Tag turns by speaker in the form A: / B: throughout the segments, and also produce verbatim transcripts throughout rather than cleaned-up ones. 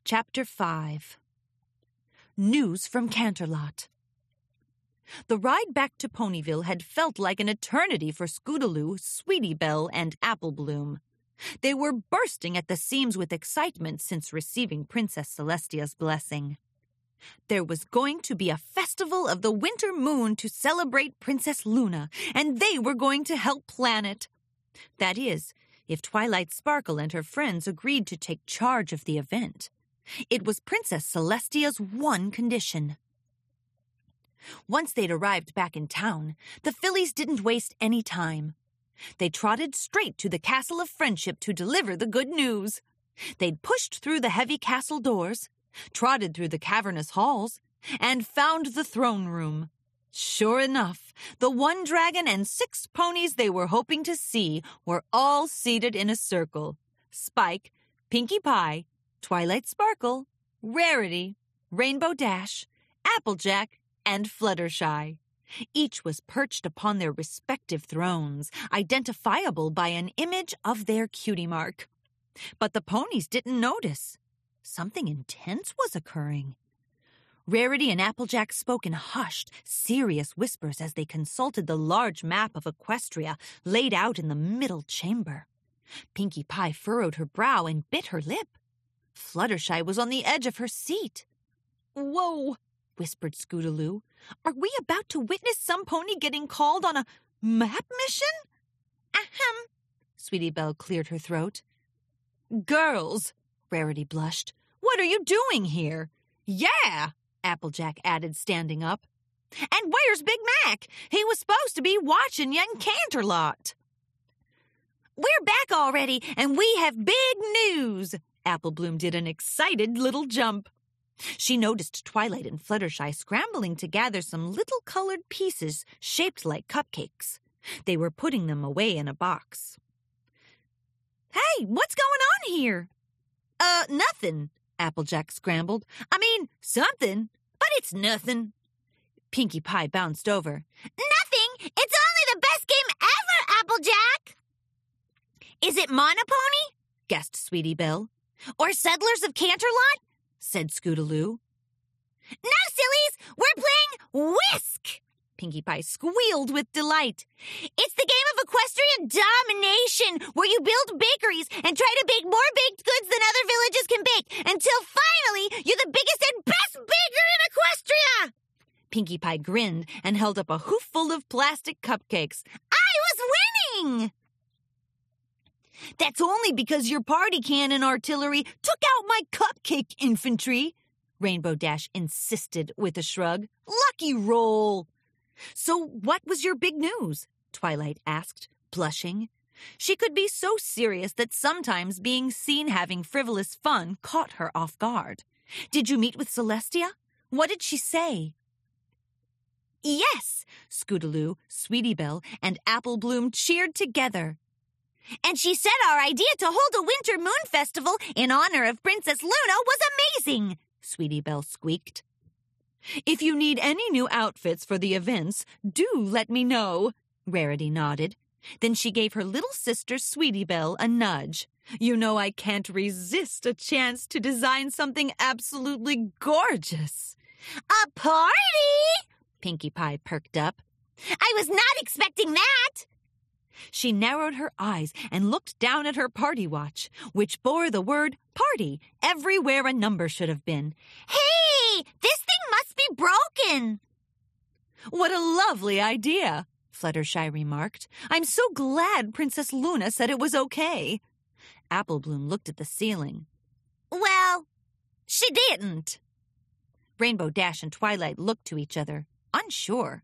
A: Chapter five. News from Canterlot. The ride back to Ponyville had felt like an eternity for Scootaloo, Sweetie Belle, and Apple Bloom. They were bursting at the seams with excitement since receiving Princess Celestia's blessing. There was going to be a festival of the winter moon to celebrate Princess Luna, and they were going to help plan it. That is, if Twilight Sparkle and her friends agreed to take charge of the event. It was Princess Celestia's one condition. Once they'd arrived back in town, the fillies didn't waste any time. They trotted straight to the Castle of Friendship to deliver the good news. They'd pushed through the heavy castle doors, trotted through the cavernous halls, and found the throne room. Sure enough, the one dragon and six ponies they were hoping to see were all seated in a circle. Spike, Pinkie Pie, Twilight Sparkle, Rarity, Rainbow Dash, Applejack, and Fluttershy. Each was perched upon their respective thrones, identifiable by an image of their cutie mark. But the ponies didn't notice. Something intense was occurring. Rarity and Applejack spoke in hushed, serious whispers as they consulted the large map of Equestria laid out in the middle chamber. Pinkie Pie furrowed her brow and bit her lip. Fluttershy was on the edge of her seat. "Whoa," whispered Scootaloo. "Are we about to witness some pony getting called on a map mission?" "Ahem," Sweetie Belle cleared her throat. "Girls," Rarity blushed, "what are you doing here?" "Yeah," Applejack added, standing up. "And where's Big Mac? He was supposed to be watching young Canterlot." "We're back already, and we have big news." Apple Bloom did an excited little jump. She noticed Twilight and Fluttershy scrambling to gather some little colored pieces shaped like cupcakes. They were putting them away in a box. "Hey, what's going on here?" Uh, nothing," Applejack scrambled. "I mean, something, but it's nothing." Pinkie Pie bounced over. "Nothing? It's only the best game ever, Applejack!" "Is it Monopony?" guessed Sweetie Belle. "Or Settlers of Canterlot?" said Scootaloo. "No, sillies! We're playing Whisk!" Pinkie Pie squealed with delight. "It's the game of equestrian domination, where you build bakeries and try to bake more baked goods than other villages can bake, until finally you're the biggest and best baker in Equestria!" Pinkie Pie grinned and held up a hoofful of plastic cupcakes. "I was winning!" "That's only because your party cannon artillery took out my cupcake infantry," Rainbow Dash insisted with a shrug. "Lucky roll." "So what was your big news?" Twilight asked, blushing. She could be so serious that sometimes being seen having frivolous fun caught her off guard. "Did you meet with Celestia? What did she say?" "Yes," Scootaloo, Sweetie Belle, and Apple Bloom cheered together. "And she said our idea to hold a winter moon festival in honor of Princess Luna was amazing," Sweetie Belle squeaked. "If you need any new outfits for the events, do let me know," Rarity nodded. Then she gave her little sister Sweetie Belle a nudge. "You know I can't resist a chance to design something absolutely gorgeous." "A party?" Pinkie Pie perked up. "I was not expecting that." She narrowed her eyes and looked down at her party watch, which bore the word party everywhere a number should have been. "Hey, this thing must be broken." "What a lovely idea," Fluttershy remarked. "I'm so glad Princess Luna said it was okay." Apple Bloom looked at the ceiling. "Well, she didn't." Rainbow Dash and Twilight looked to each other, unsure.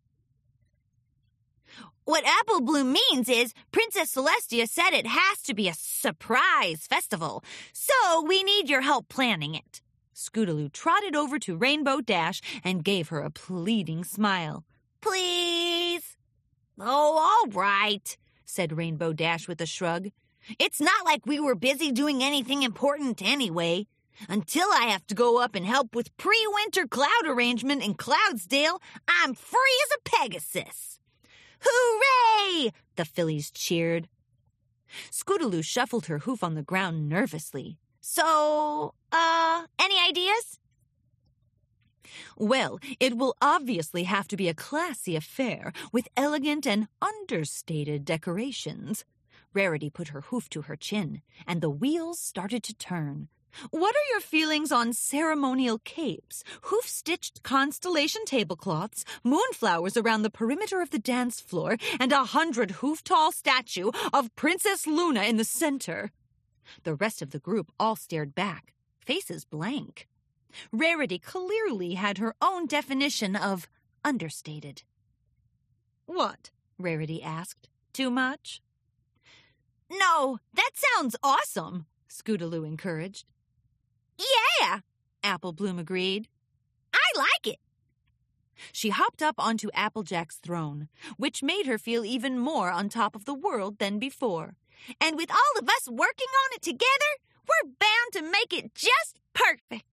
A: "What Apple Bloom means is Princess Celestia said it has to be a surprise festival, so we need your help planning it." Scootaloo trotted over to Rainbow Dash and gave her a pleading smile. "Please?" "Oh, all right," said Rainbow Dash with a shrug. "It's not like we were busy doing anything important anyway. Until I have to go up and help with pre-winter cloud arrangement in Cloudsdale, I'm free as a Pegasus." "Hooray!" the fillies cheered. Scootaloo shuffled her hoof on the ground nervously. "So, uh,
B: Grandma, any ideas?
A: Well, it will obviously have to be a classy affair with elegant and understated decorations. Rarity put her hoof to her chin, and the wheels started to turn. What are your feelings on ceremonial capes, hoof-stitched constellation tablecloths, moonflowers around the perimeter of the dance floor, and a hundred hoof-tall statue of Princess Luna in the center? The rest of the group all stared back, faces blank. Rarity clearly had her own definition of understated. What? Rarity asked. Too much?
B: No, that sounds
A: Awesome, Scootaloo encouraged.
B: Yeah,
A: Apple Bloom agreed.
B: I like it.
A: She hopped up onto Applejack's throne, which made her feel even more on top of the world than before.
B: And with all of us working on it together, we're bound to make it just perfect.